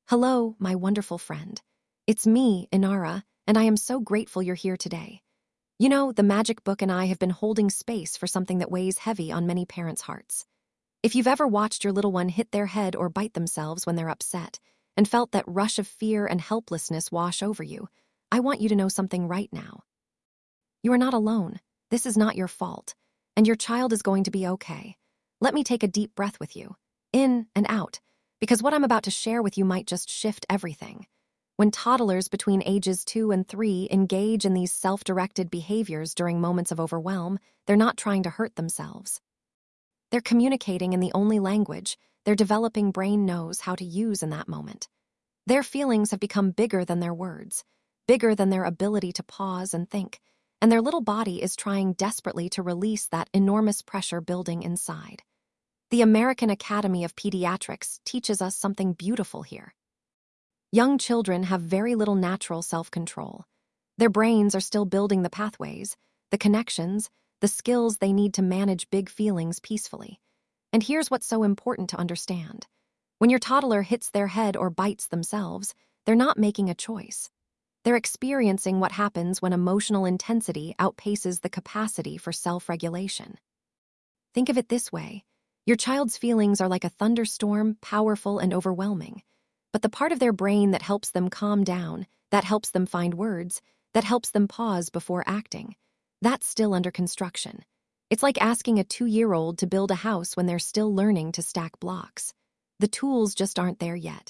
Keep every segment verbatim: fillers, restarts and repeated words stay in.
Hello, my wonderful friend. It's me, Inara, and I am so grateful you're here today. You know, the magic book and I have been holding space for something that weighs heavy on many parents' hearts. If you've ever watched your little one hit their head or bite themselves when they're upset, and felt that rush of fear and helplessness wash over you, I want you to know something right now. You are not alone. This is not your fault, and your child is going to be okay. Let me take a deep breath with you, in and out, because what I'm about to share with you might just shift everything. When toddlers between ages two and three engage in these self-directed behaviors during moments of overwhelm, they're not trying to hurt themselves. They're communicating in the only language their developing brain knows how to use in that moment. Their feelings have become bigger than their words, bigger than their ability to pause and think, and their little body is trying desperately to release that enormous pressure building inside. The American Academy of Pediatrics teaches us something beautiful here. Young children have very little natural self-control. Their brains are still building the pathways, the connections, the skills they need to manage big feelings peacefully. And here's what's so important to understand. When your toddler hits their head or bites themselves, they're not making a choice. They're experiencing what happens when emotional intensity outpaces the capacity for self-regulation. Think of it this way. Your child's feelings are like a thunderstorm, powerful and overwhelming. But the part of their brain that helps them calm down, that helps them find words, that helps them pause before acting, that's still under construction. It's like asking a two-year-old to build a house when they're still learning to stack blocks. The tools just aren't there yet.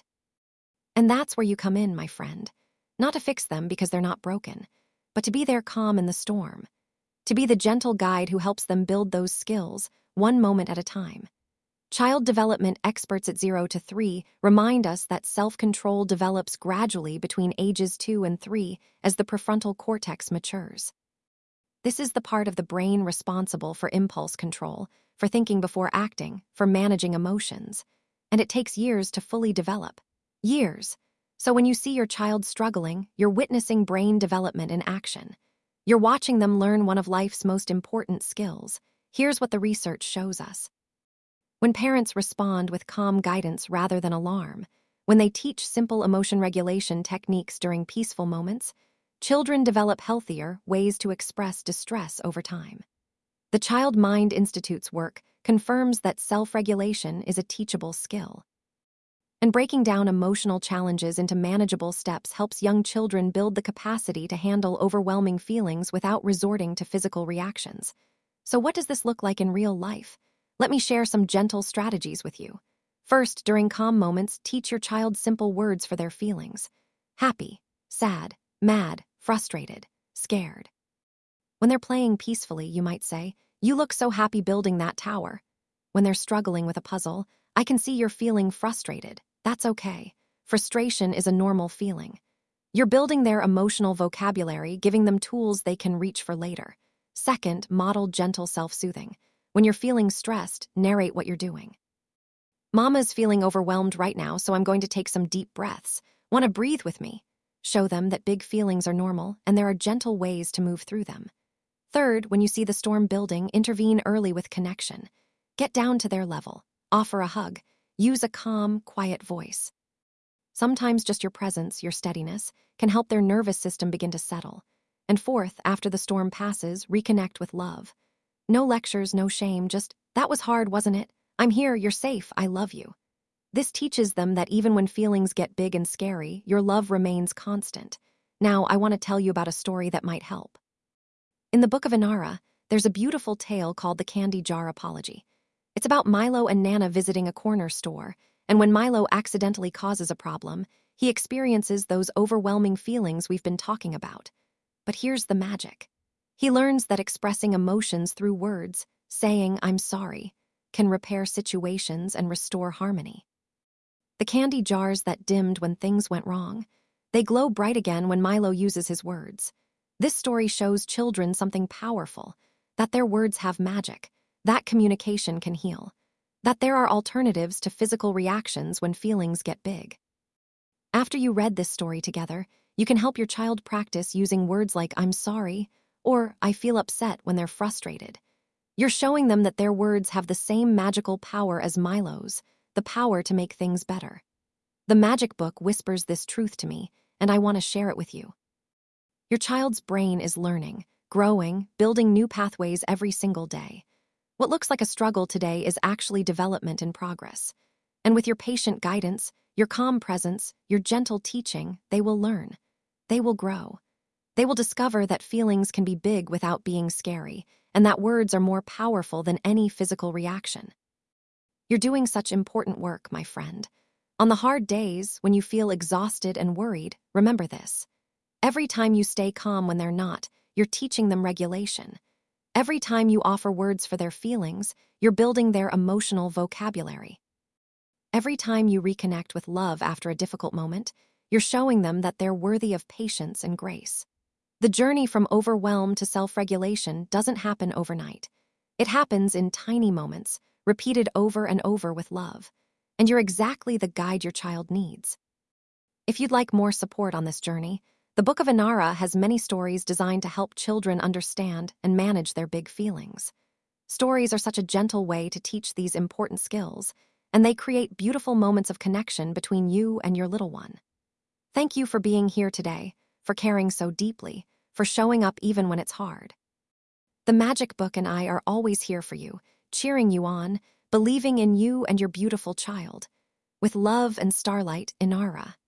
And that's where you come in, my friend. Not to fix them because they're not broken, but to be their calm in the storm. To be the gentle guide who helps them build those skills, one moment at a time. Child development experts at zero to three remind us that self-control develops gradually between ages two and three as the prefrontal cortex matures. This is the part of the brain responsible for impulse control, for thinking before acting, for managing emotions. And it takes years to fully develop. Years. So when you see your child struggling, you're witnessing brain development in action. You're watching them learn one of life's most important skills. Here's what the research shows us. When parents respond with calm guidance rather than alarm, when they teach simple emotion regulation techniques during peaceful moments, children develop healthier ways to express distress over time. The Child Mind Institute's work confirms that self-regulation is a teachable skill. And breaking down emotional challenges into manageable steps helps young children build the capacity to handle overwhelming feelings without resorting to physical reactions. So what does this look like in real life? Let me share some gentle strategies with you. First, during calm moments, teach your child simple words for their feelings. Happy, sad, mad, frustrated, scared. When they're playing peacefully, you might say, "You look so happy building that tower." When they're struggling with a puzzle, "I can see you're feeling frustrated. That's okay. Frustration is a normal feeling." You're building their emotional vocabulary, giving them tools they can reach for later. Second, model gentle self-soothing. When you're feeling stressed, narrate what you're doing. "Mama's feeling overwhelmed right now, so I'm going to take some deep breaths. Want to breathe with me?" Show them that big feelings are normal and there are gentle ways to move through them. Third, when you see the storm building, intervene early with connection. Get down to their level. Offer a hug. Use a calm, quiet voice. Sometimes just your presence, your steadiness, can help their nervous system begin to settle. And fourth, after the storm passes, reconnect with love. No lectures, no shame, just, "That was hard, wasn't it? I'm here, you're safe, I love you." This teaches them that even when feelings get big and scary, your love remains constant. Now, I want to tell you about a story that might help. In the Book of Inara, there's a beautiful tale called the Candy Jar Apology. It's about Milo and Nana visiting a corner store, and when Milo accidentally causes a problem, he experiences those overwhelming feelings we've been talking about. But here's the magic. He learns that expressing emotions through words, saying, "I'm sorry," can repair situations and restore harmony. The candy jars that dimmed when things went wrong, they glow bright again when Milo uses his words. This story shows children something powerful, that their words have magic, that communication can heal, that there are alternatives to physical reactions when feelings get big. After you read this story together, you can help your child practice using words like "I'm sorry" or "I feel upset" when they're frustrated. You're showing them that their words have the same magical power as Milo's, the power to make things better. The magic book whispers this truth to me, and I want to share it with you. Your child's brain is learning, growing, building new pathways every single day. What looks like a struggle today is actually development in progress. And with your patient guidance, your calm presence, your gentle teaching, they will learn. They will grow. They will discover that feelings can be big without being scary, and that words are more powerful than any physical reaction. You're doing such important work, my friend. On the hard days, when you feel exhausted and worried, remember this. Every time you stay calm when they're not, you're teaching them regulation. Every time you offer words for their feelings, you're building their emotional vocabulary. Every time you reconnect with love after a difficult moment, you're showing them that they're worthy of patience and grace. The journey from overwhelm to self-regulation doesn't happen overnight. It happens in tiny moments, repeated over and over with love. And you're exactly the guide your child needs. If you'd like more support on this journey, the Book of Inara has many stories designed to help children understand and manage their big feelings. Stories are such a gentle way to teach these important skills, and they create beautiful moments of connection between you and your little one. Thank you for being here today, for caring so deeply, for showing up even when it's hard. The Magic Book and I are always here for you, cheering you on, believing in you and your beautiful child. With love and starlight, Inara.